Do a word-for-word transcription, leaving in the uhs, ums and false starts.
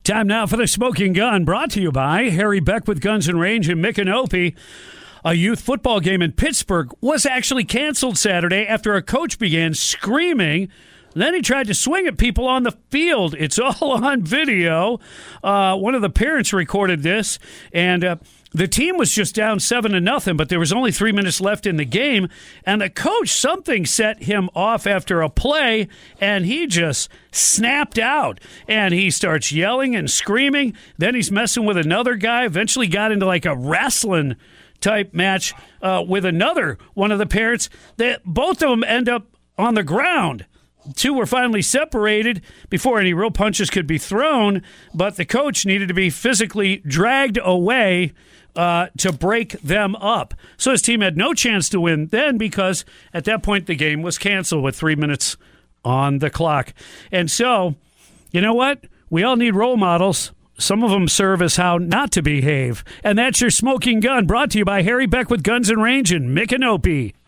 Time now for the Smoking Gun, brought to you by Harry Beck with Guns and Range in Micanopy. A youth football game in Pittsburgh was actually canceled Saturday after a coach began screaming. Then he tried to swing at people on the field. It's all on video. Uh, one of the parents recorded this, and uh, the team was just down seven to nothing, but there was only three minutes left in the game, and the coach, something set him off after a play, and he just snapped out, and he starts yelling and screaming. Then he's messing with another guy, eventually got into like a wrestling type match uh, with another one of the parents. That both of them end up on the ground. Two were finally separated before any real punches could be thrown, but the coach needed to be physically dragged away uh, to break them up. So his team had no chance to win then because at that point the game was canceled with three minutes on the clock. And so, you know what? We all need role models. Some of them serve as how not to behave. And that's your Smoking Gun, brought to you by Harry Beck with Guns and Range in Micanopy.